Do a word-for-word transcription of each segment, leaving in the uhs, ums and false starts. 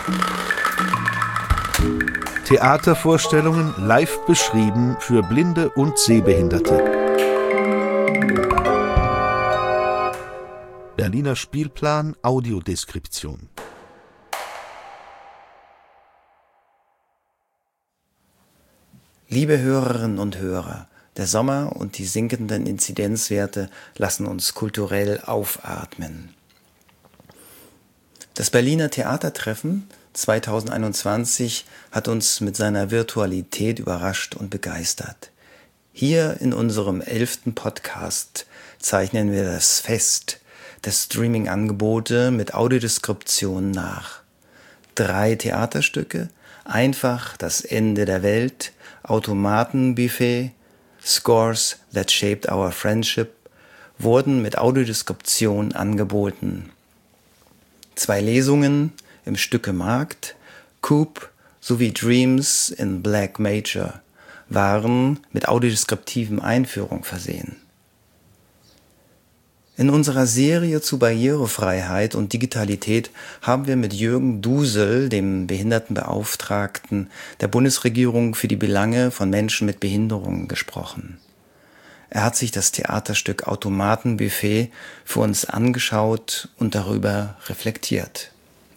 Theatervorstellungen live beschrieben für Blinde und Sehbehinderte. Berliner Spielplan Audiodeskription. Liebe Hörerinnen und Hörer, der Sommer und die sinkenden Inzidenzwerte lassen uns kulturell aufatmen. Das Berliner Theatertreffen zweitausendeinundzwanzig hat uns mit seiner Virtualität überrascht und begeistert. Hier in unserem elften Podcast zeichnen wir das Fest der Streaming-Angebote mit Audiodeskription nach. Drei Theaterstücke, Einfach das Ende der Welt, Automatenbuffet, Scores That Shaped Our Friendship wurden mit Audiodeskription angeboten. Zwei Lesungen im Stückemarkt, Coop sowie Dreams in Black Major waren mit audiodeskriptiven Einführung versehen. In unserer Serie zu Barrierefreiheit und Digitalität haben wir mit Jürgen Dusel, dem Behindertenbeauftragten der Bundesregierung für die Belange von Menschen mit Behinderungen, gesprochen. Er hat sich das Theaterstück Automatenbuffet für uns angeschaut und darüber reflektiert.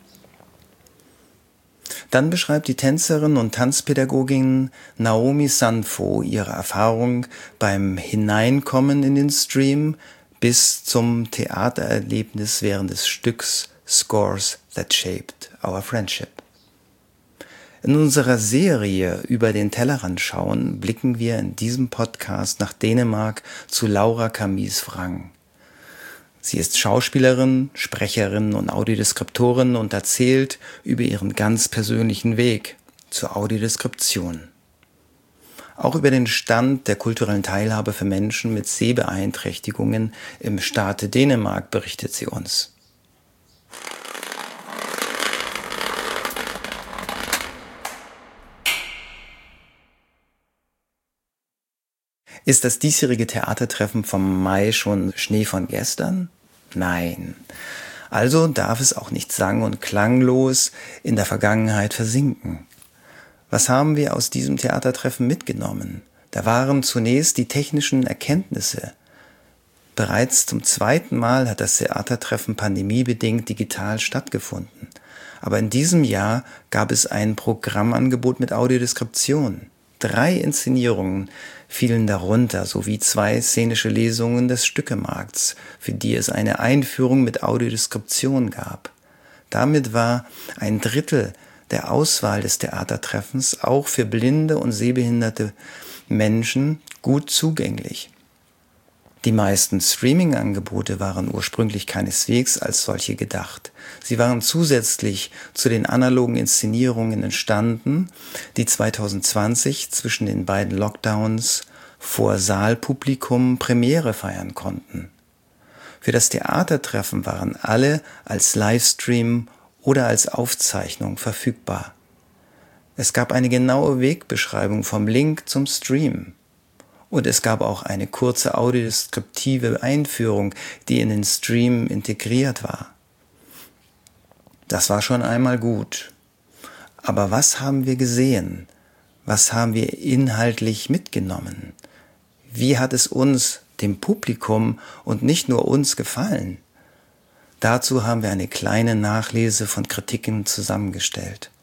Dann beschreibt die Tänzerin und Tanzpädagogin Naomi Sanfo ihre Erfahrung beim Hineinkommen in den Stream bis zum Theatererlebnis während des Stücks Scores That Shaped Our Friendship. In unserer Serie über den Tellerrand schauen, blicken wir in diesem Podcast nach Dänemark zu Laura Kamis-Wrang. Sie ist Schauspielerin, Sprecherin und Audiodeskriptorin und erzählt über ihren ganz persönlichen Weg zur Audiodeskription. Auch über den Stand der kulturellen Teilhabe für Menschen mit Sehbeeinträchtigungen im Staate Dänemark berichtet sie uns. Ist das diesjährige Theatertreffen vom Mai schon Schnee von gestern? Nein. Also darf es auch nicht sang- und klanglos in der Vergangenheit versinken. Was haben wir aus diesem Theatertreffen mitgenommen? Da waren zunächst die technischen Erkenntnisse. Bereits zum zweiten Mal hat das Theatertreffen pandemiebedingt digital stattgefunden. Aber in diesem Jahr gab es ein Programmangebot mit Audiodeskription. Drei Inszenierungen fielen darunter, sowie zwei szenische Lesungen des Stückemarkts, für die es eine Einführung mit Audiodeskription gab. Damit war ein Drittel der Auswahl des Theatertreffens auch für blinde und sehbehinderte Menschen gut zugänglich. Die meisten Streaming-Angebote waren ursprünglich keineswegs als solche gedacht. Sie waren zusätzlich zu den analogen Inszenierungen entstanden, die zweitausendzwanzig zwischen den beiden Lockdowns vor Saalpublikum Premiere feiern konnten. Für das Theatertreffen waren alle als Livestream oder als Aufzeichnung verfügbar. Es gab eine genaue Wegbeschreibung vom Link zum Stream. Und es gab auch eine kurze audiodeskriptive Einführung, die in den Stream integriert war. Das war schon einmal gut. Aber was haben wir gesehen? Was haben wir inhaltlich mitgenommen? Wie hat es uns, dem Publikum und nicht nur uns, gefallen? Dazu haben wir eine kleine Nachlese von Kritiken zusammengestellt.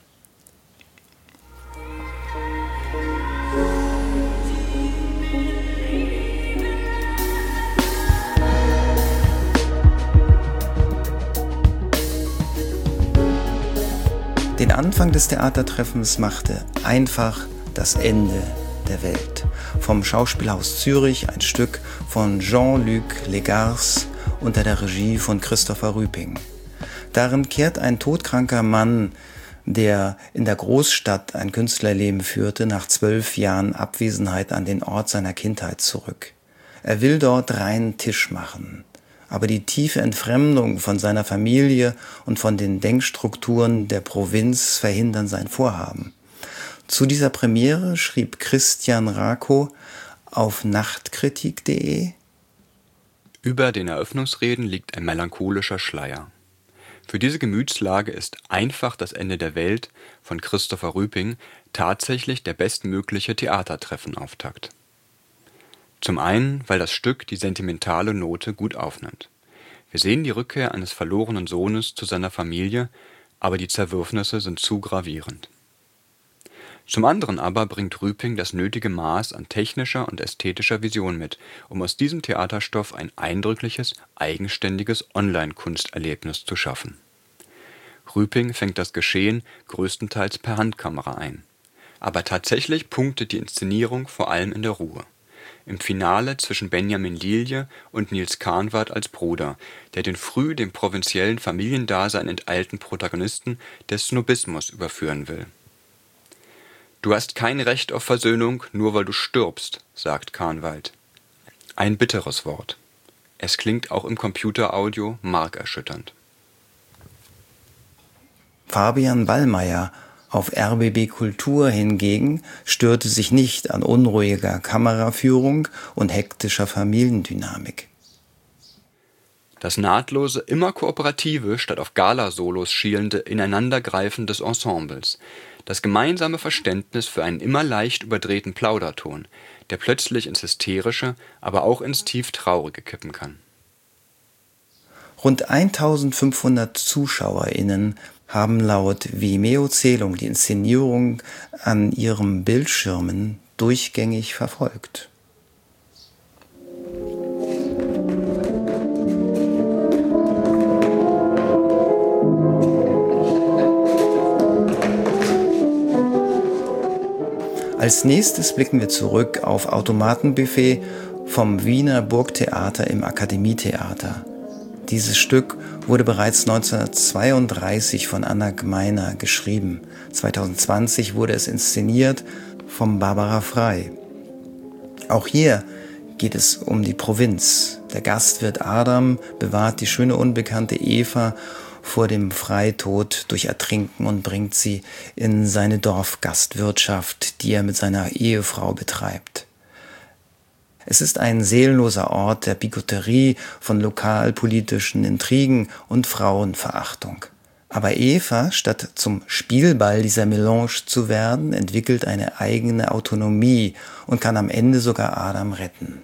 Den Anfang des Theatertreffens machte Einfach das Ende der Welt. Vom Schauspielhaus Zürich ein Stück von Jean-Luc Legars unter der Regie von Christopher Rüping. Darin kehrt ein todkranker Mann, der in der Großstadt ein Künstlerleben führte, nach zwölf Jahren Abwesenheit an den Ort seiner Kindheit zurück. Er will dort reinen Tisch machen. Aber die tiefe Entfremdung von seiner Familie und von den Denkstrukturen der Provinz verhindern sein Vorhaben. Zu dieser Premiere schrieb Christian Rakow auf nachtkritik punkt de: Über den Eröffnungsreden liegt ein melancholischer Schleier. Für diese Gemütslage ist Einfach das Ende der Welt von Christopher Rüping tatsächlich der bestmögliche Theatertreffenauftakt. Zum einen, weil das Stück die sentimentale Note gut aufnimmt. Wir sehen die Rückkehr eines verlorenen Sohnes zu seiner Familie, aber die Zerwürfnisse sind zu gravierend. Zum anderen aber bringt Rüping das nötige Maß an technischer und ästhetischer Vision mit, um aus diesem Theaterstoff ein eindrückliches, eigenständiges Online-Kunsterlebnis zu schaffen. Rüping fängt das Geschehen größtenteils per Handkamera ein. Aber tatsächlich punktet die Inszenierung vor allem in der Ruhe. Im Finale zwischen Benjamin Lilje und Nils Kahnwart als Bruder, der den früh dem provinziellen Familiendasein enteilten Protagonisten des Snobismus überführen will. »Du hast kein Recht auf Versöhnung, nur weil du stirbst«, sagt Kahnwald. Ein bitteres Wort. Es klingt auch im Computeraudio markerschütternd. Fabian Ballmeier auf R B B Kultur hingegen störte sich nicht an unruhiger Kameraführung und hektischer Familiendynamik. Das nahtlose, immer kooperative, statt auf Gala-Solos schielende Ineinandergreifen des Ensembles, das gemeinsame Verständnis für einen immer leicht überdrehten Plauderton, der plötzlich ins Hysterische, aber auch ins tief Traurige kippen kann. Rund eintausendfünfhundert ZuschauerInnen haben laut Vimeo-Zählung die Inszenierung an ihren Bildschirmen durchgängig verfolgt. Als nächstes blicken wir zurück auf Automatenbuffet vom Wiener Burgtheater im Akademietheater. Dieses Stück wurde bereits neunzehnhundertzweiunddreißig von Anna Gmeiner geschrieben. zweitausendzwanzig wurde es inszeniert von Barbara Frei. Auch hier geht es um die Provinz. Der Gastwirt Adam bewahrt die schöne unbekannte Eva vor dem Freitod durch Ertrinken und bringt sie in seine Dorfgastwirtschaft, die er mit seiner Ehefrau betreibt. Es ist ein seelenloser Ort der Bigotterie, von lokalpolitischen Intrigen und Frauenverachtung. Aber Eva, statt zum Spielball dieser Melange zu werden, entwickelt eine eigene Autonomie und kann am Ende sogar Adam retten.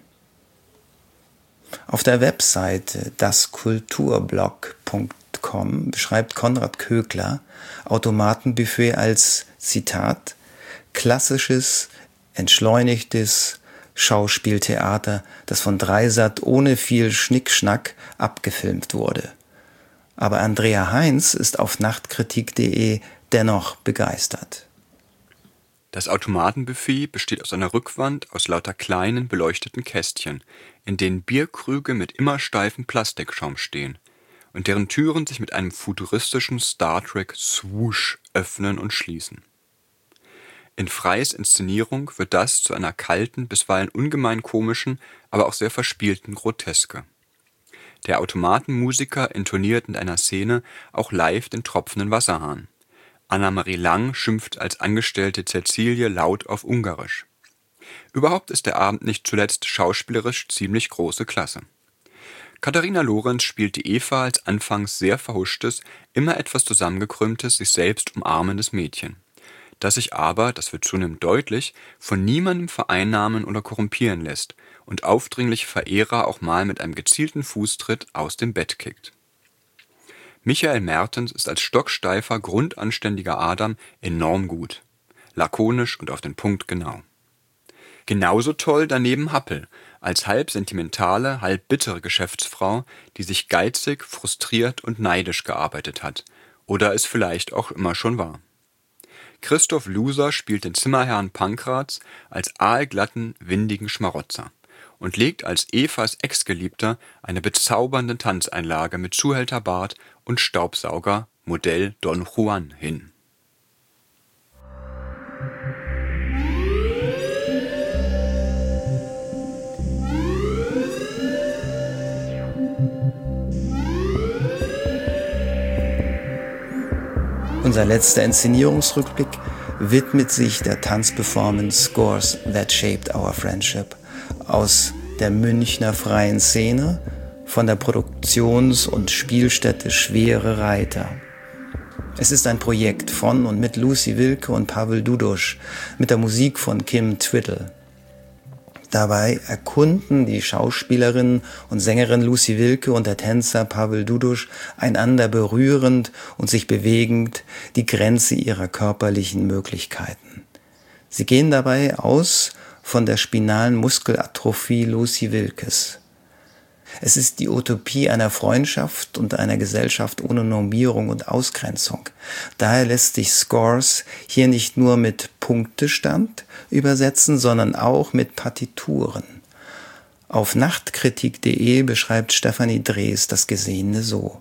Auf der Webseite daskulturblog punkt com beschreibt Konrad Kögler Automatenbuffet als, Zitat, klassisches, entschleunigtes Schauspieltheater, das von Dreisat ohne viel Schnickschnack abgefilmt wurde. Aber Andrea Heinz ist auf nachtkritik punkt de dennoch begeistert. Das Automatenbuffet besteht aus einer Rückwand aus lauter kleinen, beleuchteten Kästchen, in denen Bierkrüge mit immer steifem Plastikschaum stehen und deren Türen sich mit einem futuristischen Star Trek-Swoosh öffnen und schließen. In Freys Inszenierung wird das zu einer kalten, bisweilen ungemein komischen, aber auch sehr verspielten Groteske. Der Automatenmusiker intoniert in einer Szene auch live den tropfenden Wasserhahn. Anna-Marie Lang schimpft als Angestellte Cäcilie laut auf Ungarisch. Überhaupt ist der Abend nicht zuletzt schauspielerisch ziemlich große Klasse. Katharina Lorenz spielt die Eva als anfangs sehr verhuschtes, immer etwas zusammengekrümmtes, sich selbst umarmendes Mädchen, das sich aber, das wird zunehmend deutlich, von niemandem vereinnahmen oder korrumpieren lässt und aufdringliche Verehrer auch mal mit einem gezielten Fußtritt aus dem Bett kickt. Michael Mertens ist als stocksteifer, grundanständiger Adam enorm gut, lakonisch und auf den Punkt genau. Genauso toll daneben Happel, als halb sentimentale, halb bittere Geschäftsfrau, die sich geizig, frustriert und neidisch gearbeitet hat oder es vielleicht auch immer schon war. Christoph Luser spielt den Zimmerherrn Pankrats als aalglatten, windigen Schmarotzer und legt als Evas Ex-Geliebter eine bezaubernde Tanzeinlage mit Zuhälterbart und Staubsauger Modell Don Juan hin. Unser letzter Inszenierungsrückblick widmet sich der Tanzperformance Scores That Shaped Our Friendship aus der Münchner Freien Szene von der Produktions- und Spielstätte Schwere Reiter. Es ist ein Projekt von und mit Lucy Wilke und Pavel Dudusch mit der Musik von Kim Twiddle. Dabei erkunden die Schauspielerin und Sängerin Lucy Wilke und der Tänzer Pavel Dudusch einander berührend und sich bewegend die Grenze ihrer körperlichen Möglichkeiten. Sie gehen dabei aus von der spinalen Muskelatrophie Lucy Wilkes. Es ist die Utopie einer Freundschaft und einer Gesellschaft ohne Normierung und Ausgrenzung. Daher lässt sich Scores hier nicht nur mit Punktestand übersetzen, sondern auch mit Partituren. Auf nachtkritik punkt de beschreibt Stefanie Drees das Gesehene so.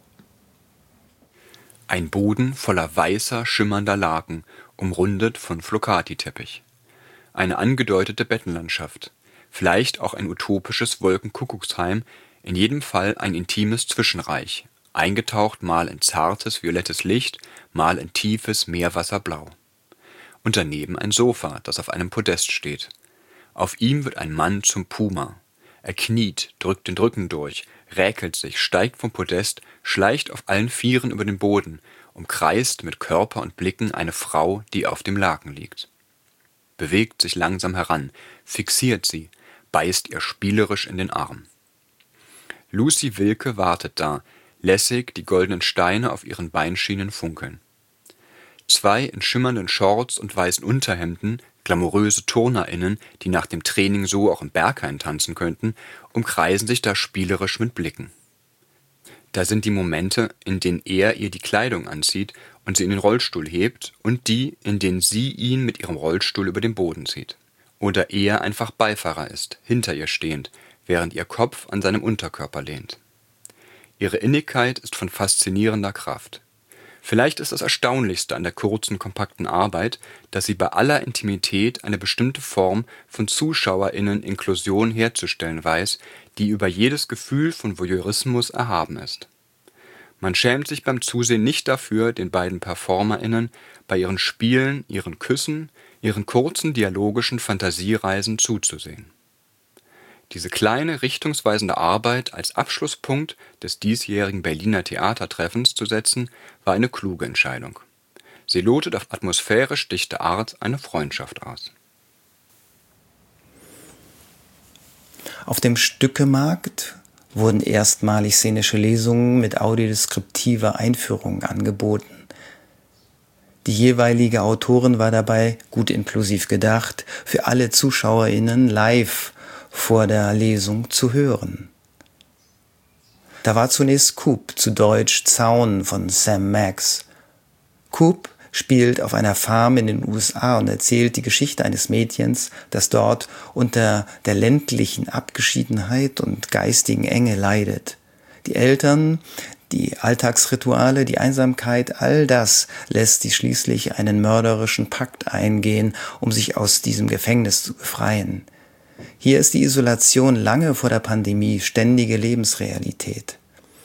Ein Boden voller weißer, schimmernder Laken, umrundet von Flocati-Teppich. Eine angedeutete Bettenlandschaft. Vielleicht auch ein utopisches Wolkenkuckucksheim, in jedem Fall ein intimes Zwischenreich, eingetaucht mal in zartes violettes Licht, mal in tiefes Meerwasserblau. Und daneben ein Sofa, das auf einem Podest steht. Auf ihm wird ein Mann zum Puma. Er kniet, drückt den Rücken durch, räkelt sich, steigt vom Podest, schleicht auf allen Vieren über den Boden, umkreist mit Körper und Blicken eine Frau, die auf dem Laken liegt. Bewegt sich langsam heran, fixiert sie, beißt ihr spielerisch in den Arm. Lucy Wilke wartet da, lässig die goldenen Steine auf ihren Beinschienen funkeln. Zwei in schimmernden Shorts und weißen Unterhemden, glamouröse TurnerInnen, die nach dem Training so auch im Berghain tanzen könnten, umkreisen sich da spielerisch mit Blicken. Da sind die Momente, in denen er ihr die Kleidung anzieht und sie in den Rollstuhl hebt, und die, in denen sie ihn mit ihrem Rollstuhl über den Boden zieht. Oder er einfach Beifahrer ist, hinter ihr stehend, während ihr Kopf an seinem Unterkörper lehnt. Ihre Innigkeit ist von faszinierender Kraft. Vielleicht ist das Erstaunlichste an der kurzen, kompakten Arbeit, dass sie bei aller Intimität eine bestimmte Form von ZuschauerInnen-Inklusion herzustellen weiß, die über jedes Gefühl von Voyeurismus erhaben ist. Man schämt sich beim Zusehen nicht dafür, den beiden PerformerInnen bei ihren Spielen, ihren Küssen, ihren kurzen dialogischen Fantasiereisen zuzusehen. Diese kleine, richtungsweisende Arbeit als Abschlusspunkt des diesjährigen Berliner Theatertreffens zu setzen, war eine kluge Entscheidung. Sie lotet auf atmosphärisch dichte Art eine Freundschaft aus. Auf dem Stückemarkt wurden erstmalig szenische Lesungen mit audiodeskriptiver Einführung angeboten. Die jeweilige Autorin war dabei, gut inklusiv gedacht, für alle ZuschauerInnen live vor der Lesung zu hören. Da war zunächst Coop, zu Deutsch Zaun von Sam Max. Coop spielt auf einer Farm in den U S A und erzählt die Geschichte eines Mädchens, das dort unter der ländlichen Abgeschiedenheit und geistigen Enge leidet. Die Eltern, die Alltagsrituale, die Einsamkeit, all das lässt sie schließlich einen mörderischen Pakt eingehen, um sich aus diesem Gefängnis zu befreien. Hier ist die Isolation lange vor der Pandemie ständige Lebensrealität.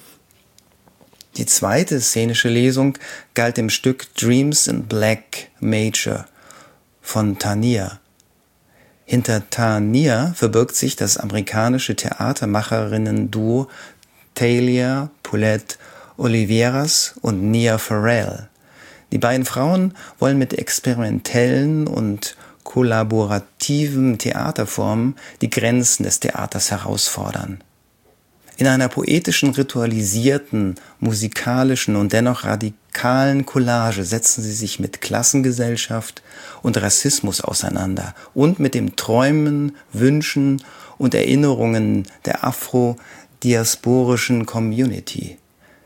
Die zweite szenische Lesung galt dem Stück Dreams in Black Major von Tania. Hinter Tania verbirgt sich das amerikanische Theatermacherinnen-Duo Talia Paulette Oliveras und Nia Farrell. Die beiden Frauen wollen mit experimentellen und kollaborativen Theaterformen die Grenzen des Theaters herausfordern. In einer poetischen, ritualisierten, musikalischen und dennoch radikalen Collage setzen sie sich mit Klassengesellschaft und Rassismus auseinander und mit dem Träumen, Wünschen und Erinnerungen der afro-diasporischen Community.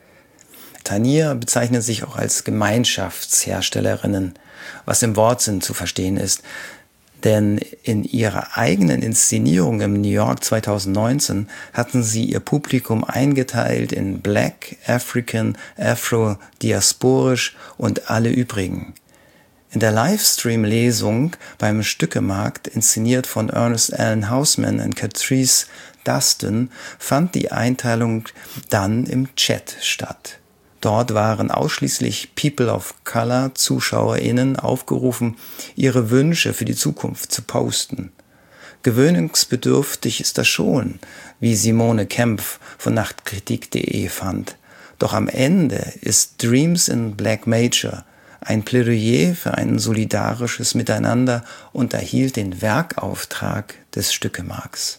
Tania bezeichnet sich auch als Gemeinschaftsherstellerinnen, was im Wortsinn zu verstehen ist, denn in ihrer eigenen Inszenierung im New York zweitausendneunzehn hatten sie ihr Publikum eingeteilt in Black, African, Afro, Diasporisch und alle übrigen. In der Livestream-Lesung beim Stückemarkt, inszeniert von Ernest Allen Houseman und Catrice Dustin, fand die Einteilung dann im Chat statt. Dort waren ausschließlich People of Color ZuschauerInnen aufgerufen, ihre Wünsche für die Zukunft zu posten. Gewöhnungsbedürftig ist das schon, wie Simone Kempf von Nachtkritik punkt de fand. Doch am Ende ist Dreams in Black Major ein Plädoyer für ein solidarisches Miteinander und erhielt den Werkauftrag des Stückemarks.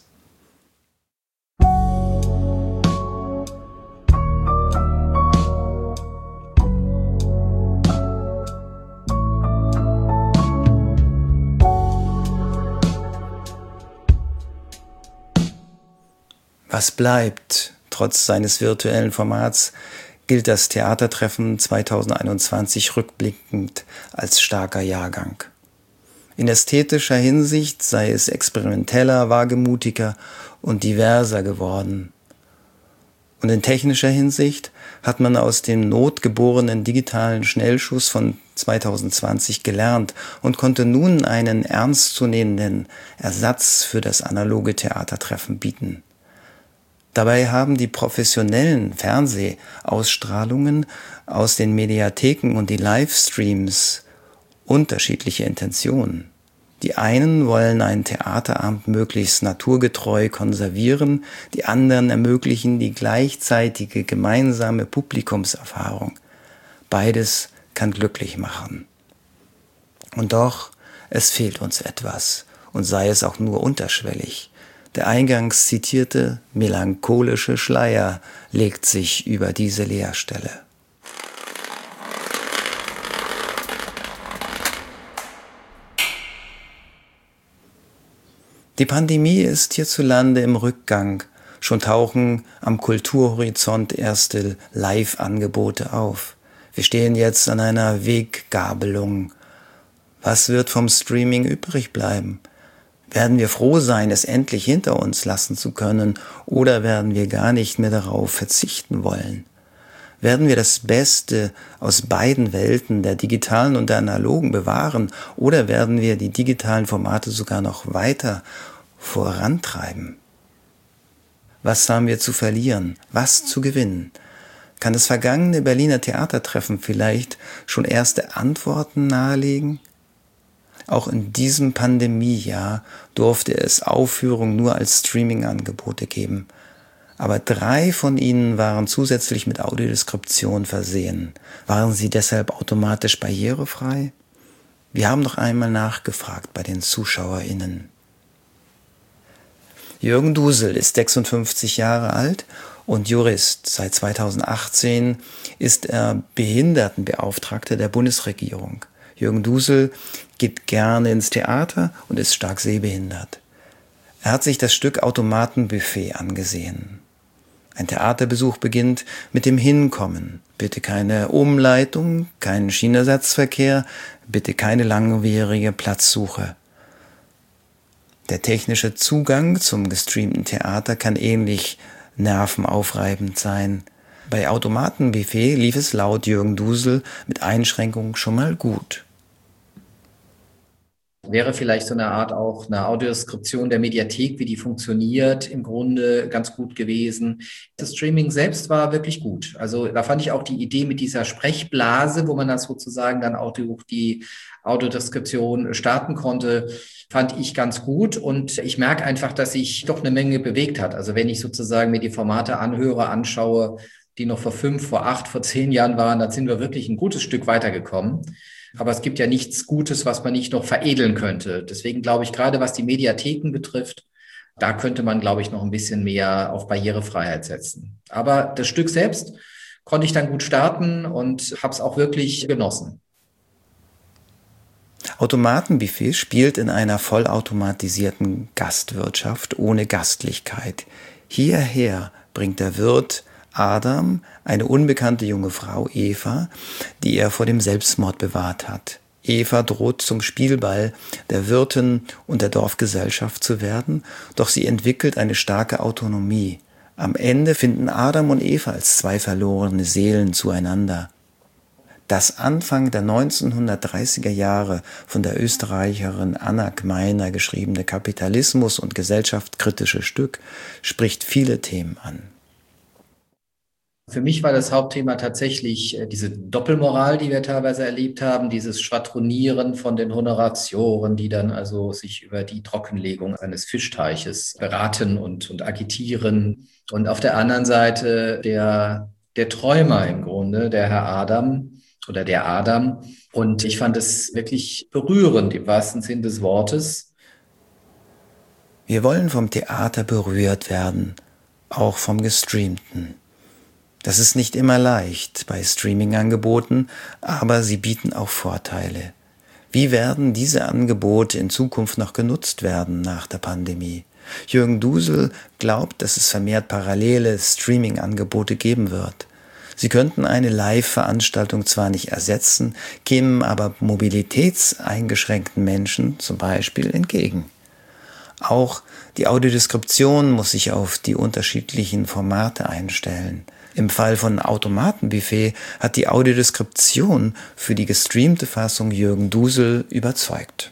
Was bleibt? Trotz seines virtuellen Formats gilt das Theatertreffen zweitausendeinundzwanzig rückblickend als starker Jahrgang. In ästhetischer Hinsicht sei es experimenteller, wagemutiger und diverser geworden. Und in technischer Hinsicht hat man aus dem notgeborenen digitalen Schnellschuss von zweitausendzwanzig gelernt und konnte nun einen ernstzunehmenden Ersatz für das analoge Theatertreffen bieten. Dabei haben die professionellen Fernsehausstrahlungen aus den Mediatheken und die Livestreams unterschiedliche Intentionen. Die einen wollen einen Theaterabend möglichst naturgetreu konservieren, die anderen ermöglichen die gleichzeitige gemeinsame Publikumserfahrung. Beides kann glücklich machen. Und doch, es fehlt uns etwas, und sei es auch nur unterschwellig. Der eingangs zitierte melancholische Schleier legt sich über diese Leerstelle. Die Pandemie ist hierzulande im Rückgang. Schon tauchen am Kulturhorizont erste Live-Angebote auf. Wir stehen jetzt an einer Weggabelung. Was wird vom Streaming übrig bleiben? Werden wir froh sein, es endlich hinter uns lassen zu können, oder werden wir gar nicht mehr darauf verzichten wollen? Werden wir das Beste aus beiden Welten, der digitalen und der analogen, bewahren, oder werden wir die digitalen Formate sogar noch weiter vorantreiben? Was haben wir zu verlieren? Was zu gewinnen? Kann das vergangene Berliner Theatertreffen vielleicht schon erste Antworten nahelegen? Auch in diesem Pandemiejahr durfte es Aufführungen nur als Streaming-Angebote geben. Aber drei von ihnen waren zusätzlich mit Audiodeskription versehen. Waren sie deshalb automatisch barrierefrei? Wir haben noch einmal nachgefragt bei den ZuschauerInnen. Jürgen Dusel ist sechsundfünfzig Jahre alt und Jurist. Seit zweitausendachtzehn ist er Behindertenbeauftragter der Bundesregierung. Jürgen Dusel geht gerne ins Theater und ist stark sehbehindert. Er hat sich das Stück Automatenbuffet angesehen. Ein Theaterbesuch beginnt mit dem Hinkommen. Bitte keine Umleitung, keinen Schienenersatzverkehr, bitte keine langwierige Platzsuche. Der technische Zugang zum gestreamten Theater kann ähnlich nervenaufreibend sein. Bei Automatenbuffet lief es laut Jürgen Dusel mit Einschränkungen schon mal gut. Wäre vielleicht so eine Art auch eine Audioskription der Mediathek, wie die funktioniert, im Grunde ganz gut gewesen. Das Streaming selbst war wirklich gut. Also da fand ich auch die Idee mit dieser Sprechblase, wo man das sozusagen dann auch die, die Audiodeskription starten konnte, fand ich ganz gut. Und ich merke einfach, dass sich doch eine Menge bewegt hat. Also wenn ich sozusagen mir die Formate anhöre, anschaue, die noch vor fünf, vor acht, vor zehn Jahren waren, dann sind wir wirklich ein gutes Stück weitergekommen. Aber es gibt ja nichts Gutes, was man nicht noch veredeln könnte. Deswegen glaube ich, gerade was die Mediatheken betrifft, da könnte man, glaube ich, noch ein bisschen mehr auf Barrierefreiheit setzen. Aber das Stück selbst konnte ich dann gut starten und habe es auch wirklich genossen. Automatenbuffet spielt in einer vollautomatisierten Gastwirtschaft ohne Gastlichkeit. Hierher bringt der Wirt Adam eine unbekannte junge Frau, Eva, die er vor dem Selbstmord bewahrt hat. Eva droht zum Spielball der Wirtin und der Dorfgesellschaft zu werden, doch sie entwickelt eine starke Autonomie. Am Ende finden Adam und Eva als zwei verlorene Seelen zueinander. Das Anfang der neunzehnhundertdreißiger Jahre von der Österreicherin Anna Gmeiner geschriebene Kapitalismus- und gesellschaftskritische Stück spricht viele Themen an. Für mich war das Hauptthema tatsächlich äh, diese Doppelmoral, die wir teilweise erlebt haben, dieses Schwadronieren von den Honoratioren, die dann also sich über die Trockenlegung eines Fischteiches beraten und, und agitieren. Und auf der anderen Seite der, der Träumer im Grunde, der Herr Adam oder der Adam. Und ich fand es wirklich berührend im wahrsten Sinn des Wortes. Wir wollen vom Theater berührt werden, auch vom Gestreamten. Das ist nicht immer leicht bei Streaming-Angeboten, aber sie bieten auch Vorteile. Wie werden diese Angebote in Zukunft noch genutzt werden nach der Pandemie? Jürgen Dusel glaubt, dass es vermehrt parallele Streaming-Angebote geben wird. Sie könnten eine Live-Veranstaltung zwar nicht ersetzen, kämen aber mobilitätseingeschränkten Menschen zum Beispiel entgegen. Auch die Audiodeskription muss sich auf die unterschiedlichen Formate einstellen. Im Fall von Automatenbuffet hat die Audiodeskription für die gestreamte Fassung Jürgen Dusel überzeugt.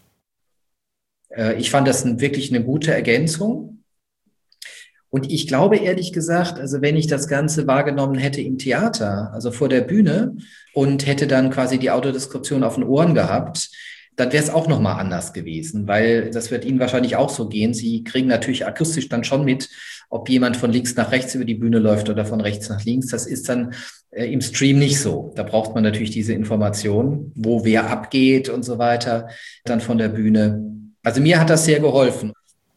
Ich fand das wirklich eine gute Ergänzung. Und ich glaube ehrlich gesagt, also wenn ich das Ganze wahrgenommen hätte im Theater, also vor der Bühne und hätte dann quasi die Audiodeskription auf den Ohren gehabt, dann wäre es auch nochmal anders gewesen, weil das wird Ihnen wahrscheinlich auch so gehen. Sie kriegen natürlich akustisch dann schon mit, ob jemand von links nach rechts über die Bühne läuft oder von rechts nach links. Das ist dann äh, im Stream nicht so. Da braucht man natürlich diese Information, wo wer abgeht und so weiter, dann von der Bühne. Also mir hat das sehr geholfen.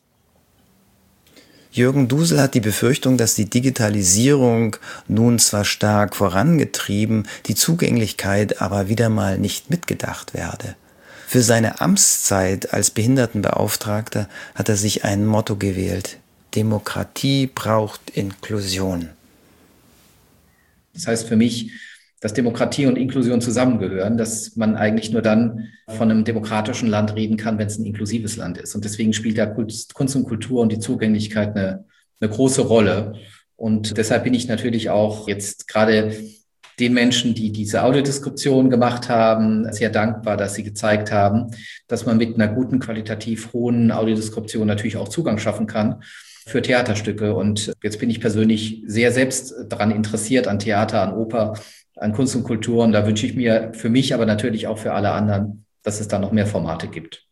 Jürgen Dusel hat die Befürchtung, dass die Digitalisierung nun zwar stark vorangetrieben, die Zugänglichkeit aber wieder mal nicht mitgedacht werde. Für seine Amtszeit als Behindertenbeauftragter hat er sich ein Motto gewählt: Demokratie braucht Inklusion. Das heißt für mich, dass Demokratie und Inklusion zusammengehören, dass man eigentlich nur dann von einem demokratischen Land reden kann, wenn es ein inklusives Land ist. Und deswegen spielt da Kunst und Kultur und die Zugänglichkeit eine, eine große Rolle. Und deshalb bin ich natürlich auch jetzt gerade den Menschen, die diese Audiodeskription gemacht haben, sehr dankbar, dass sie gezeigt haben, dass man mit einer guten, qualitativ hohen Audiodeskription natürlich auch Zugang schaffen kann für Theaterstücke. Und jetzt bin ich persönlich sehr selbst daran interessiert, an Theater, an Oper, an Kunst und Kultur. Und da wünsche ich mir für mich, aber natürlich auch für alle anderen, dass es da noch mehr Formate gibt.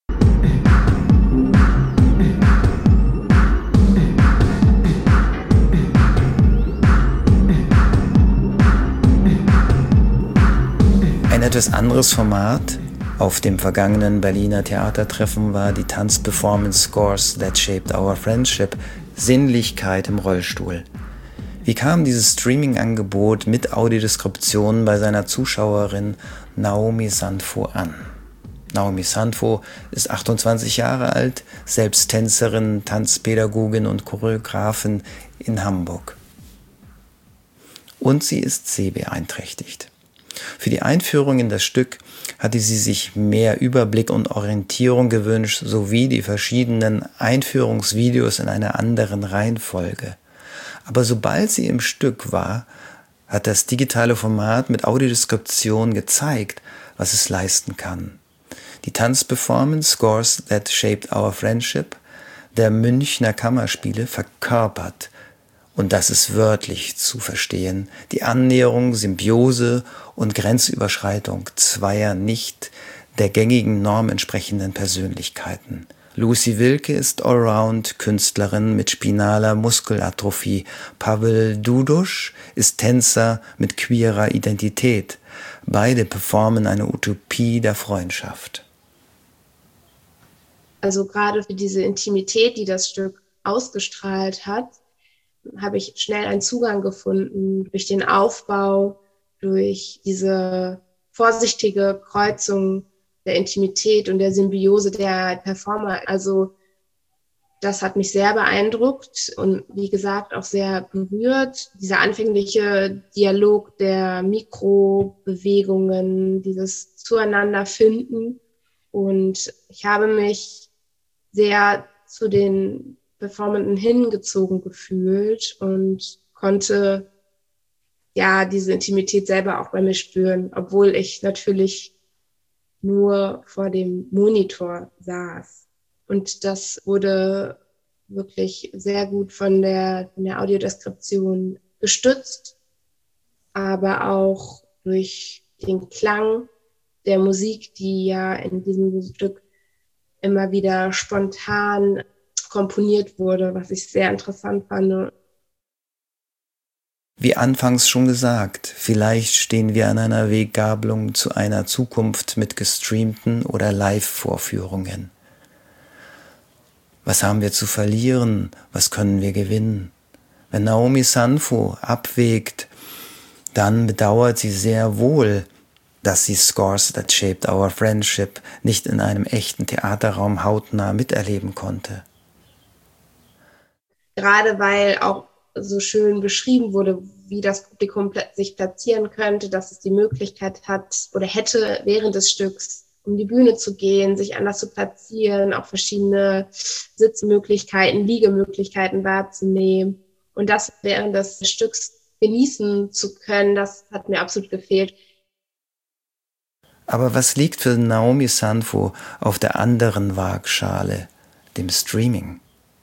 Ein etwas anderes Format auf dem vergangenen Berliner Theatertreffen war die Tanzperformance Scores That Shaped Our Friendship, Sinnlichkeit im Rollstuhl. Wie kam dieses Streaming-Angebot mit Audiodeskription bei seiner Zuschauerin Naomi Sandfo an? Naomi Sandfo ist achtundzwanzig Jahre alt, selbst Tänzerin, Tanzpädagogin und Choreografin in Hamburg. Und sie ist sehbeeinträchtigt. Für die Einführung in das Stück hatte sie sich mehr Überblick und Orientierung gewünscht, sowie die verschiedenen Einführungsvideos in einer anderen Reihenfolge. Aber sobald sie im Stück war, hat das digitale Format mit Audiodeskription gezeigt, was es leisten kann. Die Tanzperformance Scores That Shaped Our Friendship der Münchner Kammerspiele verkörpert, und das ist wörtlich zu verstehen, die Annäherung, Symbiose und Grenzüberschreitung zweier nicht der gängigen Norm entsprechenden Persönlichkeiten. Lucy Wilke ist Allround-Künstlerin mit spinaler Muskelatrophie. Pavel Dudusch ist Tänzer mit queerer Identität. Beide performen eine Utopie der Freundschaft. Also gerade für diese Intimität, die das Stück ausgestrahlt hat, habe ich schnell einen Zugang gefunden durch den Aufbau, durch diese vorsichtige Kreuzung der Intimität und der Symbiose der Performer. Also das hat mich sehr beeindruckt und wie gesagt auch sehr berührt. Dieser anfängliche Dialog der Mikrobewegungen, dieses Zueinanderfinden. Und ich habe mich sehr zu den Performenden hingezogen gefühlt und konnte ja diese Intimität selber auch bei mir spüren, obwohl ich natürlich nur vor dem Monitor saß. Und das wurde wirklich sehr gut von der, von der Audiodeskription gestützt, aber auch durch den Klang der Musik, die ja in diesem Stück immer wieder spontan komponiert wurde, was ich sehr interessant fand. Wie anfangs schon gesagt, vielleicht stehen wir an einer Weggabelung zu einer Zukunft mit gestreamten oder Live-Vorführungen. Was haben wir zu verlieren? Was können wir gewinnen? Wenn Naomi Sanfo abwägt, dann bedauert sie sehr wohl, dass sie Scores That Shaped Our Friendship nicht in einem echten Theaterraum hautnah miterleben konnte. Gerade weil auch so schön beschrieben wurde, wie das Publikum sich platzieren könnte, dass es die Möglichkeit hat oder hätte, während des Stücks um die Bühne zu gehen, sich anders zu platzieren, auch verschiedene Sitzmöglichkeiten, Liegemöglichkeiten wahrzunehmen und das während des Stücks genießen zu können, das hat mir absolut gefehlt. Aber was liegt für Naomi Sanfo auf der anderen Waagschale, dem Streaming?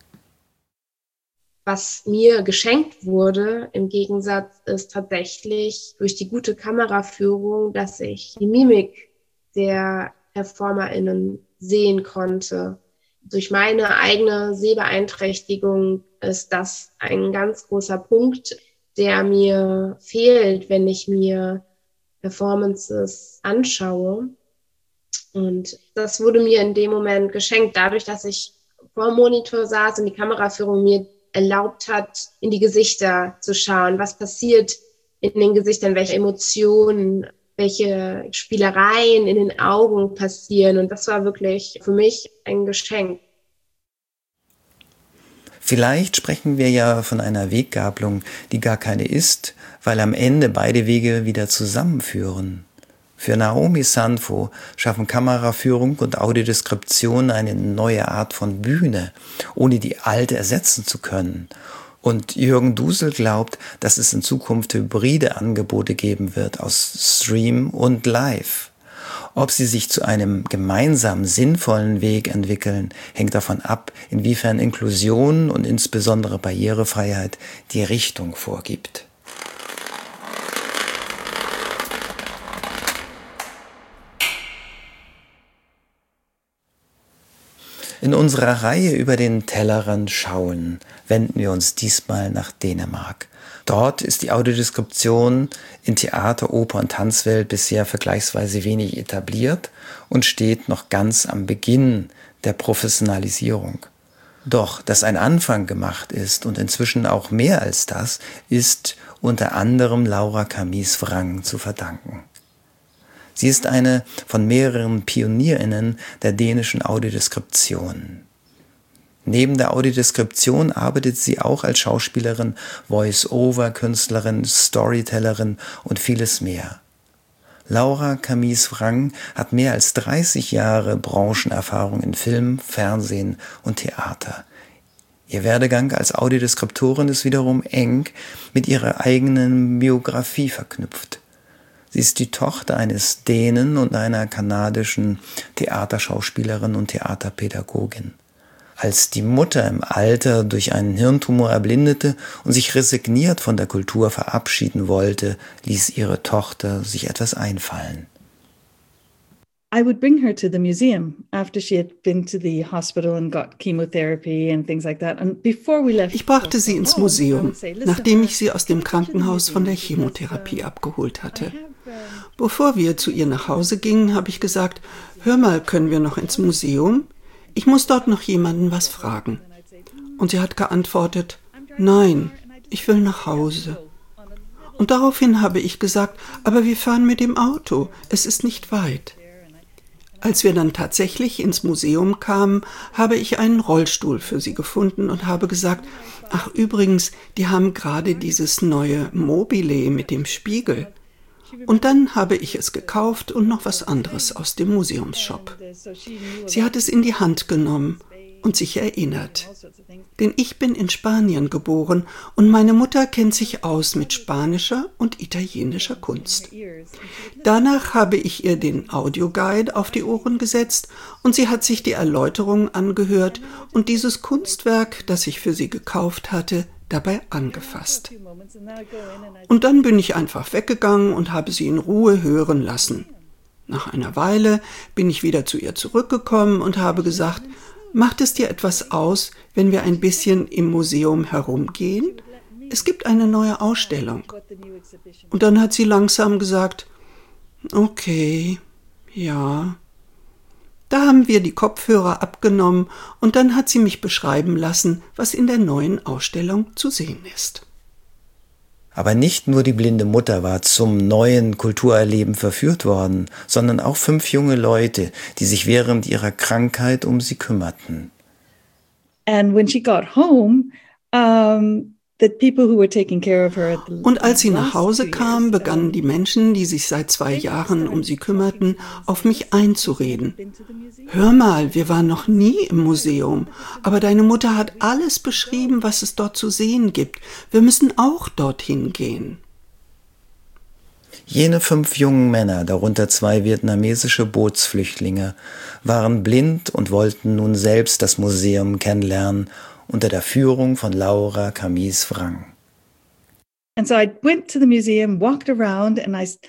Was mir geschenkt wurde, im Gegensatz, ist tatsächlich durch die gute Kameraführung, dass ich die Mimik der PerformerInnen sehen konnte. Durch meine eigene Sehbeeinträchtigung ist das ein ganz großer Punkt, der mir fehlt, wenn ich mir Performances anschaue. Und das wurde mir in dem Moment geschenkt, dadurch, dass ich vor dem Monitor saß und die Kameraführung mir erlaubt hat, in die Gesichter zu schauen. Was passiert in den Gesichtern, welche Emotionen, welche Spielereien in den Augen passieren. Und das war wirklich für mich ein Geschenk. Vielleicht sprechen wir ja von einer Weggabelung, die gar keine ist, weil am Ende beide Wege wieder zusammenführen. Für Naomi Sanfo schaffen Kameraführung und Audiodeskription eine neue Art von Bühne, ohne die alte ersetzen zu können. Und Jürgen Dusel glaubt, dass es in Zukunft hybride Angebote geben wird aus Stream und Live. Ob sie sich zu einem gemeinsamen, sinnvollen Weg entwickeln, hängt davon ab, inwiefern Inklusion und insbesondere Barrierefreiheit die Richtung vorgibt. In unserer Reihe über den Tellerrand schauen, wenden wir uns diesmal nach Dänemark. Dort ist die Audiodeskription in Theater, Oper und Tanzwelt bisher vergleichsweise wenig etabliert und steht noch ganz am Beginn der Professionalisierung. Doch, dass ein Anfang gemacht ist und inzwischen auch mehr als das, ist unter anderem Laura Kamis-Wrang zu verdanken. Sie ist eine von mehreren PionierInnen der dänischen Audiodeskription. Neben der Audiodeskription arbeitet sie auch als Schauspielerin, Voice-Over-Künstlerin, Storytellerin und vieles mehr. Laura Kamis-Wrang hat mehr als dreißig Jahre Branchenerfahrung in Film, Fernsehen und Theater. Ihr Werdegang als Audiodeskriptorin ist wiederum eng mit ihrer eigenen Biografie verknüpft. Sie ist die Tochter eines Dänen und einer kanadischen Theaterschauspielerin und Theaterpädagogin. Als die Mutter im Alter durch einen Hirntumor erblindete und sich resigniert von der Kultur verabschieden wollte, ließ ihre Tochter sich etwas einfallen. I would bring her to the museum after she had been to the hospital and got chemotherapy and things like that. And before we left, ich brachte sie ins Museum, nachdem ich sie aus dem Krankenhaus von der Chemotherapie abgeholt hatte. Bevor wir zu ihr nach Hause gingen, habe ich gesagt, hör mal, können wir noch ins Museum? Ich muss dort noch jemanden was fragen. Und sie hat geantwortet, nein, ich will nach Hause. Und daraufhin habe ich gesagt, aber wir fahren mit dem Auto, es ist nicht weit. Als wir dann tatsächlich ins Museum kamen, habe ich einen Rollstuhl für sie gefunden und habe gesagt, ach übrigens, die haben gerade dieses neue Mobile mit dem Spiegel. Und dann habe ich es gekauft und noch was anderes aus dem Museumsshop. Sie hat es in die Hand genommen und sich erinnert. Denn ich bin in Spanien geboren und meine Mutter kennt sich aus mit spanischer und italienischer Kunst. Danach habe ich ihr den Audioguide auf die Ohren gesetzt und sie hat sich die Erläuterungen angehört und dieses Kunstwerk, das ich für sie gekauft hatte, dabei angefasst. Und dann bin ich einfach weggegangen und habe sie in Ruhe hören lassen. Nach einer Weile bin ich wieder zu ihr zurückgekommen und habe gesagt, macht es dir etwas aus, wenn wir ein bisschen im Museum herumgehen? Es gibt eine neue Ausstellung. Und dann hat sie langsam gesagt, okay, ja. Da haben wir die Kopfhörer abgenommen und dann hat sie mich beschreiben lassen, was in der neuen Ausstellung zu sehen ist. Aber nicht nur die blinde Mutter war zum neuen Kulturerleben verführt worden, sondern auch fünf junge Leute, die sich während ihrer Krankheit um sie kümmerten. And when she got home, um the people who were taking care of her. Und als sie nach Hause kam, begannen die Menschen, die sich seit zwei Jahren um sie kümmerten, auf mich einzureden. Hör mal, wir waren noch nie im Museum, aber deine Mutter hat alles beschrieben, was es dort zu sehen gibt. Wir müssen auch dorthin gehen. Jene fünf jungen Männer, darunter zwei vietnamesische Bootsflüchtlinge, waren blind und wollten nun selbst das Museum kennenlernen, unter der Führung von Laura Camis-Wrang. And so I went to the museum, walked around, and I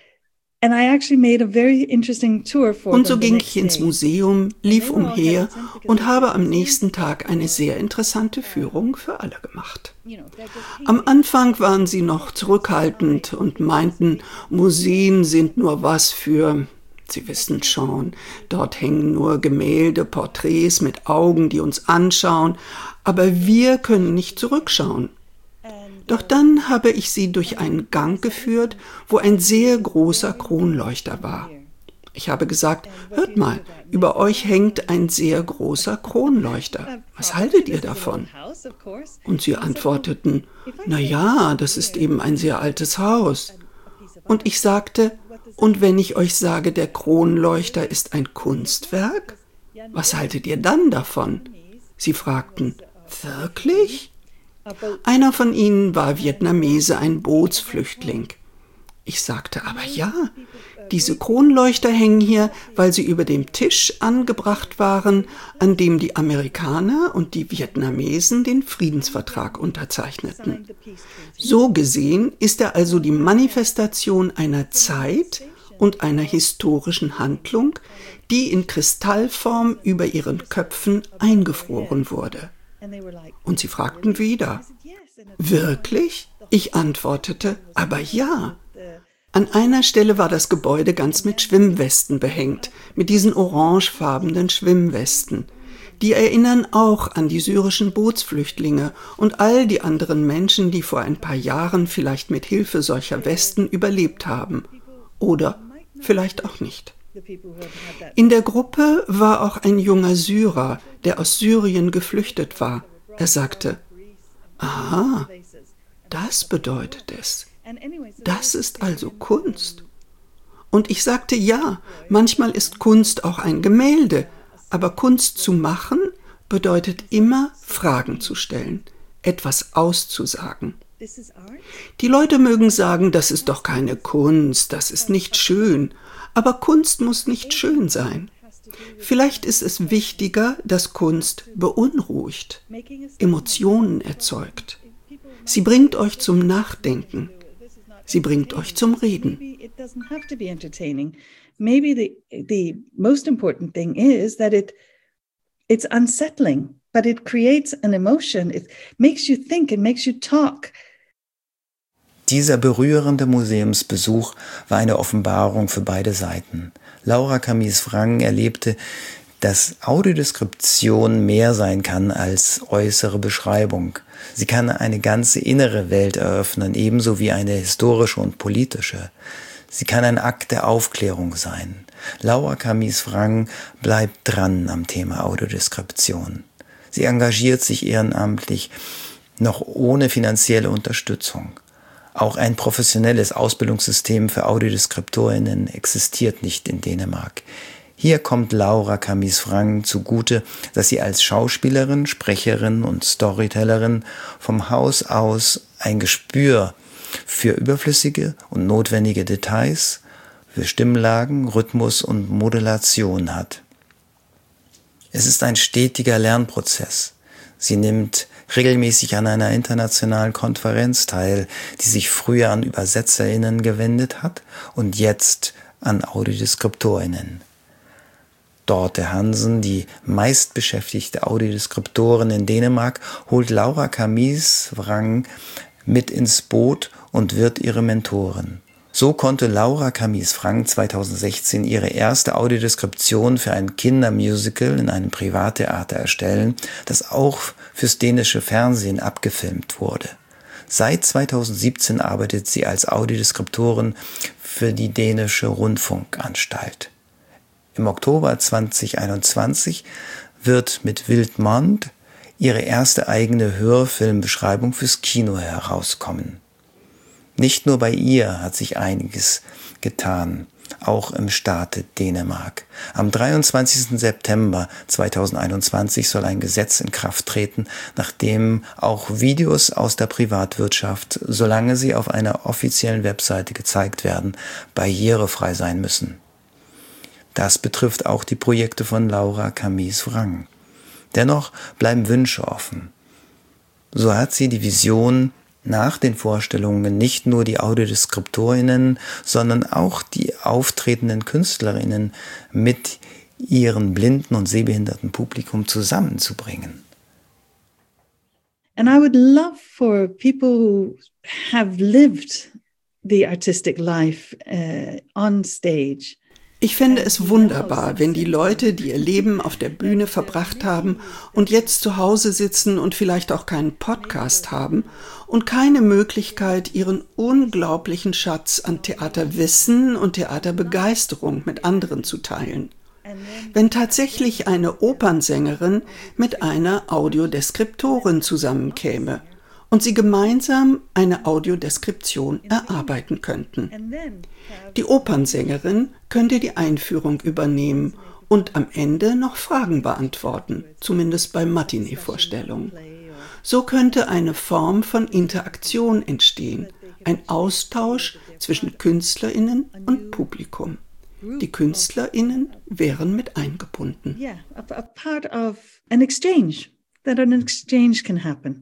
and I actually made a very interesting tour for them. Und so ging ich ins Museum, lief umher und habe am nächsten Tag eine sehr interessante Führung für alle gemacht. Am Anfang waren sie noch zurückhaltend und meinten, Museen sind nur was für... Sie wissen schon, dort hängen nur Gemälde, Porträts mit Augen, die uns anschauen, aber wir können nicht zurückschauen. Doch dann habe ich sie durch einen Gang geführt, wo ein sehr großer Kronleuchter war. Ich habe gesagt, hört mal, über euch hängt ein sehr großer Kronleuchter. Was haltet ihr davon? Und sie antworteten, na ja, das ist eben ein sehr altes Haus. Und ich sagte, und wenn ich euch sage, der Kronleuchter ist ein Kunstwerk? Was haltet ihr dann davon? Sie fragten, wirklich? Einer von ihnen war Vietnamese, ein Bootsflüchtling. Ich sagte, aber ja, diese Kronleuchter hängen hier, weil sie über dem Tisch angebracht waren, an dem die Amerikaner und die Vietnamesen den Friedensvertrag unterzeichneten. So gesehen ist er also die Manifestation einer Zeit und einer historischen Handlung, die in Kristallform über ihren Köpfen eingefroren wurde. Und sie fragten wieder, wirklich? Ich antwortete, aber ja. An einer Stelle war das Gebäude ganz mit Schwimmwesten behängt, mit diesen orangefarbenen Schwimmwesten. Die erinnern auch an die syrischen Bootsflüchtlinge und all die anderen Menschen, die vor ein paar Jahren vielleicht mit Hilfe solcher Westen überlebt haben. Oder vielleicht auch nicht. In der Gruppe war auch ein junger Syrer, der aus Syrien geflüchtet war. Er sagte, aha, das bedeutet es. Das ist also Kunst. Und ich sagte, ja, manchmal ist Kunst auch ein Gemälde, aber Kunst zu machen bedeutet immer Fragen zu stellen, etwas auszusagen. Die Leute mögen sagen, das ist doch keine Kunst, das ist nicht schön, aber Kunst muss nicht schön sein. Vielleicht ist es wichtiger, dass Kunst beunruhigt, Emotionen erzeugt. Sie bringt euch zum Nachdenken. Sie bringt euch zum Reden. It doesn't have to be entertaining. Maybe the the most important thing is that it it's unsettling, but it creates an emotion. It makes you think, it makes you talk. Dieser berührende Museumsbesuch war eine Offenbarung für beide Seiten. Laura Camis-Wrang erlebte, dass Audiodeskription mehr sein kann als äußere Beschreibung. Sie kann eine ganze innere Welt eröffnen, ebenso wie eine historische und politische. Sie kann ein Akt der Aufklärung sein. Laura Camis-Wrang bleibt dran am Thema Audiodeskription. Sie engagiert sich ehrenamtlich, noch ohne finanzielle Unterstützung. Auch ein professionelles Ausbildungssystem für Audiodeskriptorinnen existiert nicht in Dänemark. Hier kommt Laura Camis-Wrang zugute, dass sie als Schauspielerin, Sprecherin und Storytellerin vom Haus aus ein Gespür für überflüssige und notwendige Details, für Stimmlagen, Rhythmus und Modulation hat. Es ist ein stetiger Lernprozess. Sie nimmt regelmäßig an einer internationalen Konferenz teil, die sich früher an ÜbersetzerInnen gewendet hat und jetzt an AudiodeskriptorInnen. Dorte Hansen, die meistbeschäftigte Audiodeskriptorin in Dänemark, holt Laura Kamis-Wrang mit ins Boot und wird ihre Mentorin. So konnte Laura Kamis-Wrang zweitausendsechzehn ihre erste Audiodeskription für ein Kindermusical in einem Privattheater erstellen, das auch fürs dänische Fernsehen abgefilmt wurde. Seit zweitausendsiebzehn arbeitet sie als Audiodeskriptorin für die dänische Rundfunkanstalt. Im Oktober zweitausendeinundzwanzig wird mit Wildmond ihre erste eigene Hörfilmbeschreibung fürs Kino herauskommen. Nicht nur bei ihr hat sich einiges getan, auch im Staate Dänemark. Am dreiundzwanzigsten September zweitausendeinundzwanzig soll ein Gesetz in Kraft treten, nachdem auch Videos aus der Privatwirtschaft, solange sie auf einer offiziellen Webseite gezeigt werden, barrierefrei sein müssen. Das betrifft auch die Projekte von Laura Kamis-Wrang. Dennoch bleiben Wünsche offen. So hat sie die Vision, nach den Vorstellungen nicht nur die AudiodeskriptorInnen, sondern auch die auftretenden KünstlerInnen mit ihrem blinden und sehbehinderten Publikum zusammenzubringen. And I would love for people who have lived the artistic life uh, on stage. Ich fände es wunderbar, wenn die Leute, die ihr Leben auf der Bühne verbracht haben und jetzt zu Hause sitzen und vielleicht auch keinen Podcast haben und keine Möglichkeit, ihren unglaublichen Schatz an Theaterwissen und Theaterbegeisterung mit anderen zu teilen. Wenn tatsächlich eine Opernsängerin mit einer Audiodeskriptorin zusammenkäme und sie gemeinsam eine Audiodeskription erarbeiten könnten. Die Opernsängerin könnte die Einführung übernehmen und am Ende noch Fragen beantworten, zumindest bei Matinee-Vorstellungen. So könnte eine Form von Interaktion entstehen, ein Austausch zwischen KünstlerInnen und Publikum. Die KünstlerInnen wären mit eingebunden. Yeah, a, a part of an exchange, that an exchange can happen.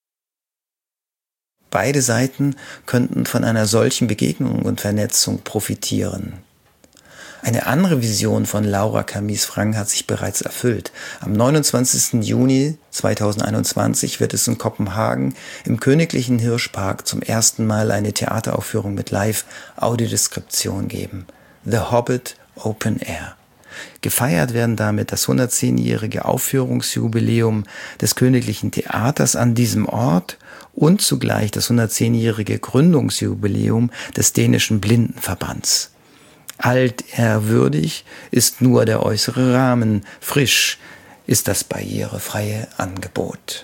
Beide Seiten könnten von einer solchen Begegnung und Vernetzung profitieren. Eine andere Vision von Laura Kamis-Wrang hat sich bereits erfüllt. Am neunundzwanzigsten Juni zweitausendeinundzwanzig wird es in Kopenhagen im Königlichen Hirschpark zum ersten Mal eine Theateraufführung mit Live-Audiodeskription geben. The Hobbit Open Air. Gefeiert werden damit das hundertzehnjährige Aufführungsjubiläum des Königlichen Theaters an diesem Ort und zugleich das hundertzehnjährige Gründungsjubiläum des dänischen Blindenverbands. Altehrwürdig ist nur der äußere Rahmen, frisch ist das barrierefreie Angebot.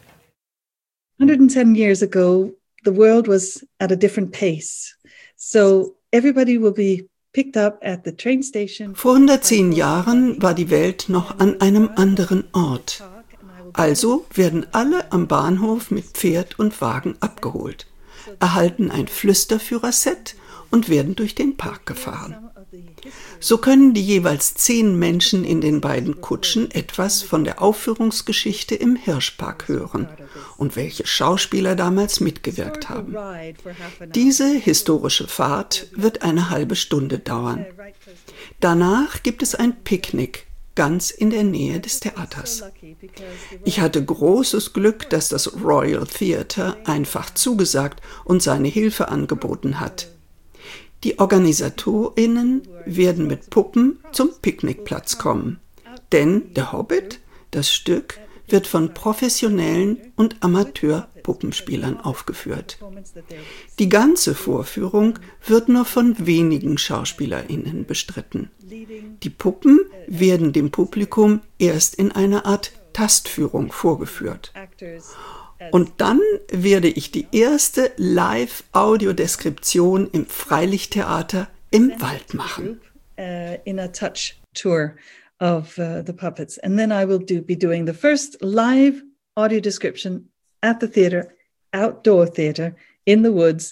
one hundred ten years ago, the world was at a different pace. So everybody will be picked up at the train station. Vor hundertzehn Jahren war die Welt noch an einem anderen Ort. Also werden alle am Bahnhof mit Pferd und Wagen abgeholt, erhalten ein Flüsterführerset und werden durch den Park gefahren. So können die jeweils zehn Menschen in den beiden Kutschen etwas von der Aufführungsgeschichte im Hirschpark hören und welche Schauspieler damals mitgewirkt haben. Diese historische Fahrt wird eine halbe Stunde dauern. Danach gibt es ein Picknick ganz in der Nähe des Theaters. Ich hatte großes Glück, dass das Royal Theatre einfach zugesagt und seine Hilfe angeboten hat. Die OrganisatorInnen werden mit Puppen zum Picknickplatz kommen. Denn der Hobbit, das Stück, wird von professionellen und Amateur-Puppenspielern aufgeführt. Die ganze Vorführung wird nur von wenigen SchauspielerInnen bestritten. Die Puppen werden dem Publikum erst in einer Art Tastführung vorgeführt. Und dann werde ich die erste Live-Audiodeskription im Freilichttheater im Wald machen. Uh, in a touch tour of uh, the puppets. And then I will do, be doing the first live audio description at the theater, outdoor theater, in the woods.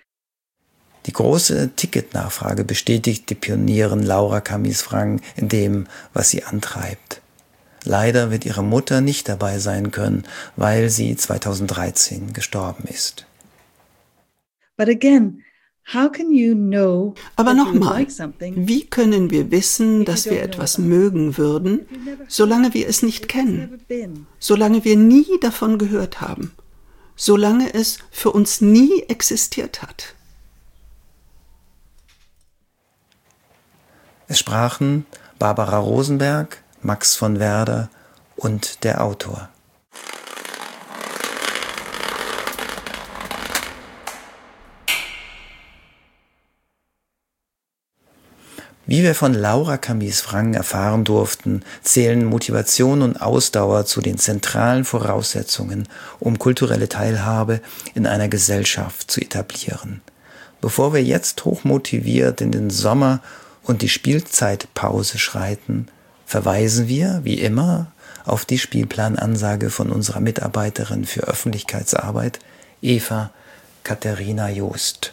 Die große Ticketnachfrage bestätigt die Pionierin Laura Kamis-Wrang in dem, was sie antreibt. Leider wird ihre Mutter nicht dabei sein können, weil sie zweitausenddreizehn gestorben ist. But again, how can you know Aber that you would nochmal, like something wie können wir wissen, dass wir etwas mögen würden, solange wir es nicht if it's kennen, never been? solange wir nie davon gehört haben, solange es für uns nie existiert hat? Es sprachen Barbara Rosenberg, Max von Werder und der Autor. Wie wir von Laura Camis-Wrang erfahren durften, zählen Motivation und Ausdauer zu den zentralen Voraussetzungen, um kulturelle Teilhabe in einer Gesellschaft zu etablieren. Bevor wir jetzt hochmotiviert in den Sommer und die Spielzeitpause schreiten, verweisen wir, wie immer, auf die Spielplanansage von unserer Mitarbeiterin für Öffentlichkeitsarbeit, Eva Katharina Joost.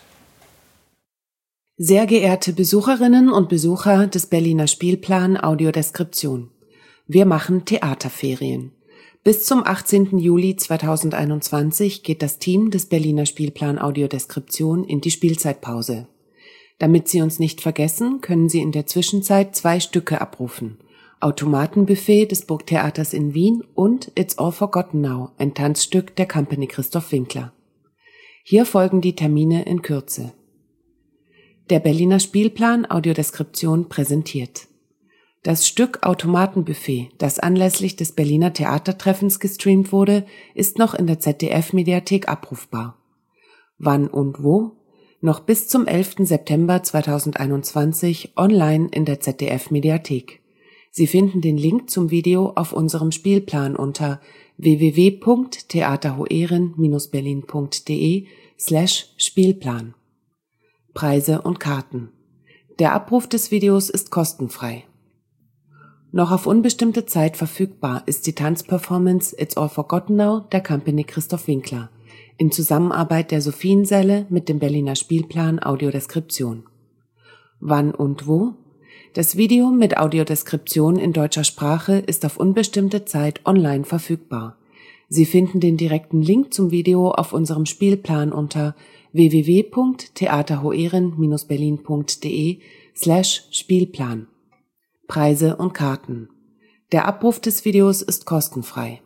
Sehr geehrte Besucherinnen und Besucher des Berliner Spielplan Audiodeskription. Wir machen Theaterferien. Bis zum achtzehnten Juli zweitausendeinundzwanzig geht das Team des Berliner Spielplan Audiodeskription in die Spielzeitpause. Damit Sie uns nicht vergessen, können Sie in der Zwischenzeit zwei Stücke abrufen. Automatenbuffet des Burgtheaters in Wien und It's All Forgotten Now, ein Tanzstück der Company Christoph Winkler. Hier folgen die Termine in Kürze. Der Berliner Spielplan Audiodeskription präsentiert das Stück Automatenbuffet, das anlässlich des Berliner Theatertreffens gestreamt wurde, ist noch in der Z D F-Mediathek abrufbar. Wann und wo? Noch bis zum elften September zweitausendeinundzwanzig online in der Z D F-Mediathek. Sie finden den Link zum Video auf unserem Spielplan unter w w w punkt theaterhoeren Bindestrich berlin punkt de slash Spielplan. Preise und Karten. Der Abruf des Videos ist kostenfrei. Noch auf unbestimmte Zeit verfügbar ist die Tanzperformance It's All Forgotten Now der Company Christoph Winkler in Zusammenarbeit der Sophiensäle mit dem Berliner Spielplan Audiodeskription. Wann und wo? Das Video mit Audiodeskription in deutscher Sprache ist auf unbestimmte Zeit online verfügbar. Sie finden den direkten Link zum Video auf unserem Spielplan unter w w w punkt theaterhoeren Bindestrich berlin punkt de slash Spielplan. Preise und Karten. Der Abruf des Videos ist kostenfrei.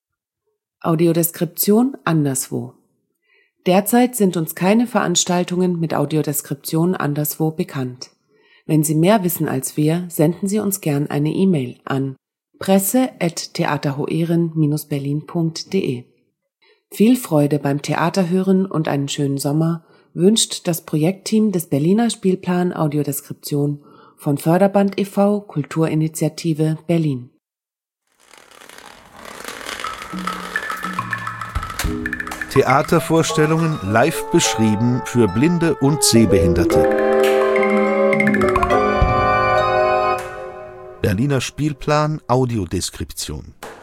Audiodeskription anderswo. Derzeit sind uns keine Veranstaltungen mit Audiodeskription anderswo bekannt. Wenn Sie mehr wissen als wir, senden Sie uns gern eine E-Mail an presse at theaterhoeren Bindestrich berlin punkt de. Viel Freude beim Theaterhören und einen schönen Sommer wünscht das Projektteam des Berliner Spielplan Audiodeskription von Förderband e V Kulturinitiative Berlin. Theatervorstellungen live beschrieben für Blinde und Sehbehinderte. Berliner Spielplan Audiodeskription.